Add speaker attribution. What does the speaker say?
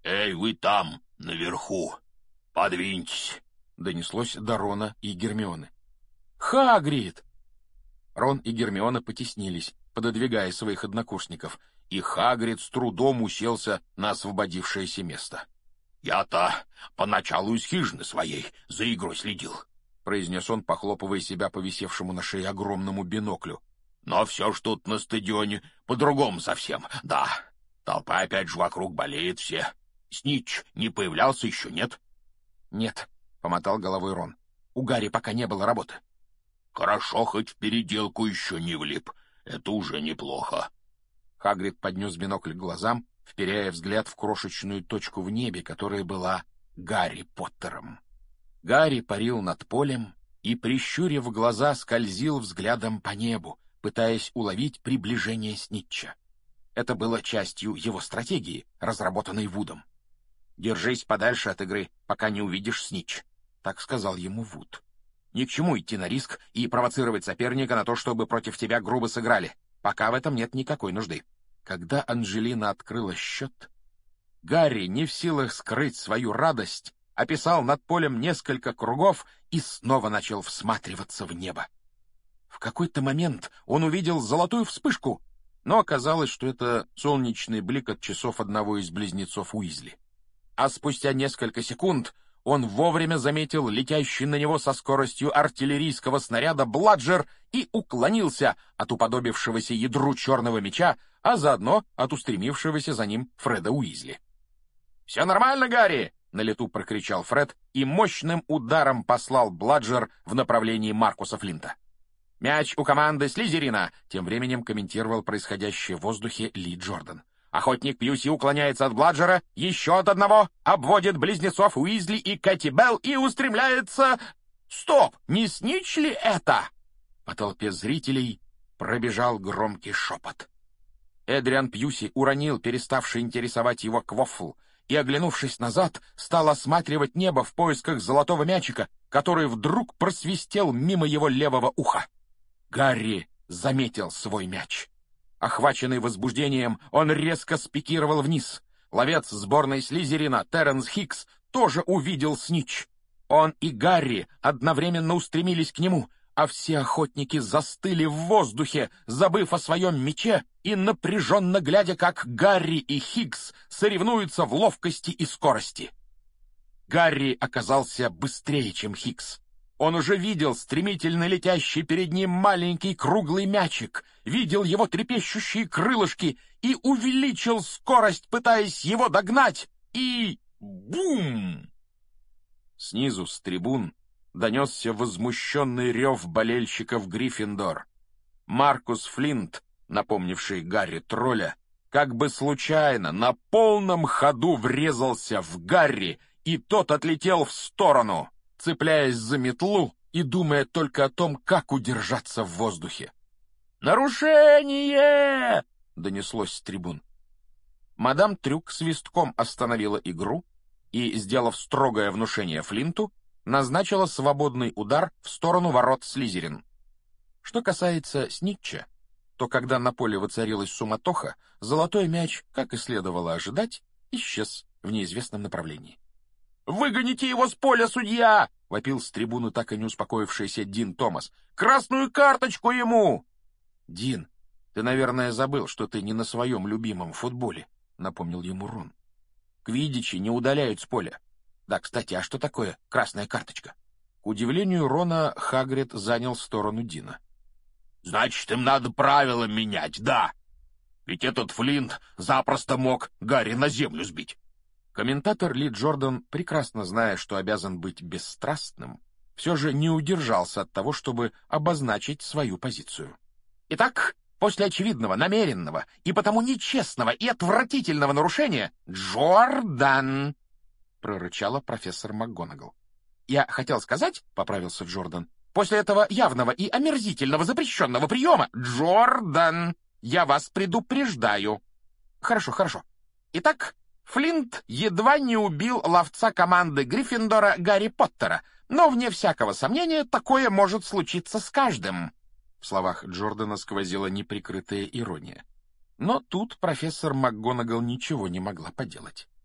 Speaker 1: «Эй, вы там, наверху, подвиньтесь!» — донеслось до Рона и Гермионы. «Хагрид!» Рон и Гермиона потеснились, пододвигая своих однокурсников, и Хагрид с трудом уселся на освободившееся место. «Я-то поначалу из хижины своей за игрой следил», — произнес он, похлопывая себя по висевшему на шее огромному биноклю. «Но все ж тут на стадионе по-другому совсем, да. Толпа опять же вокруг болеет все. Снитч не появлялся еще, нет?» «Нет», — помотал головой Рон. «У Гарри пока не было работы». «Хорошо, хоть в переделку еще не влип. Это уже неплохо». Хагрид поднес бинокль к глазам, вперяя взгляд в крошечную точку в небе, которая была Гарри Поттером. Гарри парил над полем и, прищурив глаза, скользил взглядом по небу, пытаясь уловить приближение Снитча. Это было частью его стратегии, разработанной Вудом. «Держись подальше от игры, пока не увидишь Снитч», — так сказал ему Вуд. «Ни к чему идти на риск и провоцировать соперника на то, чтобы против тебя грубо сыграли. Пока в этом нет никакой нужды». Когда Анджелина открыла счет, Гарри, не в силах скрыть свою радость, описал над полем несколько кругов и снова начал всматриваться в небо. В какой-то момент он увидел золотую вспышку, но оказалось, что это солнечный блик от часов одного из близнецов Уизли. А спустя несколько секунд он вовремя заметил летящий на него со скоростью артиллерийского снаряда Бладжер и уклонился от уподобившегося ядру черного меча, а заодно от устремившегося за ним Фреда Уизли. «Все нормально, Гарри!» — на лету прокричал Фред и мощным ударом послал Бладжер в направлении Маркуса Флинта. «Мяч у команды Слизерина!» — тем временем комментировал происходящее в воздухе Ли Джордан. Охотник Пьюси уклоняется от Бладжера, еще от одного, обводит близнецов Уизли и Кэти Белл и устремляется... Стоп! Не Снитч ли это? По толпе зрителей пробежал громкий шепот. Эдриан Пьюси уронил переставший интересовать его квоффл и, оглянувшись назад, стал осматривать небо в поисках золотого мячика, который вдруг просвистел мимо его левого уха. Гарри заметил свой мяч. Охваченный возбуждением, он резко спикировал вниз. Ловец сборной Слизерина Терренс Хикс тоже увидел Снитч. Он и Гарри одновременно устремились к нему, а все охотники застыли в воздухе, забыв о своем мече и напряженно глядя, как Гарри и Хикс соревнуются в ловкости и скорости. Гарри оказался быстрее, чем Хикс. Он уже видел стремительно летящий перед ним маленький круглый мячик, видел его трепещущие крылышки и увеличил скорость, пытаясь его догнать, и... бум! Снизу, с трибун, донесся возмущенный рев болельщиков Гриффиндор. Маркус Флинт, напомнивший Гарри тролля, как бы случайно на полном ходу врезался в Гарри, и тот отлетел в сторону, цепляясь за метлу и думая только о том, как удержаться в воздухе. «Нарушение!» — донеслось с трибун. Мадам Трюк свистком остановила игру и, сделав строгое внушение Флинту, назначила свободный удар в сторону ворот Слизерин. Что касается Снитча, то когда на поле воцарилась суматоха, золотой мяч, как и следовало ожидать, исчез в неизвестном направлении. «Выгоните его с поля, судья!» — вопил с трибуны так и не успокоившийся Дин Томас. «Красную карточку ему!» «Дин, ты, наверное, забыл, что ты не на своем любимом футболе», — напомнил ему Рон. «Квиддичи не удаляют с поля. Да, кстати, а что такое красная карточка?» К удивлению Рона, Хагрид занял сторону Дина. «Значит, им надо правила менять, да. Ведь этот Флинт запросто мог Гарри на землю сбить». Комментатор Ли Джордан, прекрасно зная, что обязан быть бесстрастным, все же не удержался от того, чтобы обозначить свою позицию. «Итак, после очевидного, намеренного и потому нечестного и отвратительного нарушения, Джордан!» — прорычала профессор МакГонагал. «Я хотел сказать, — поправился Джордан, — после этого явного и омерзительного запрещенного приема, Джордан, я вас предупреждаю». «Хорошо, хорошо. Итак, Флинт едва не убил ловца команды Гриффиндора Гарри Поттера, но, вне всякого сомнения, такое может случиться с каждым». В словах Джордана сквозила неприкрытая ирония. Но тут профессор МакГонагал ничего не могла поделать.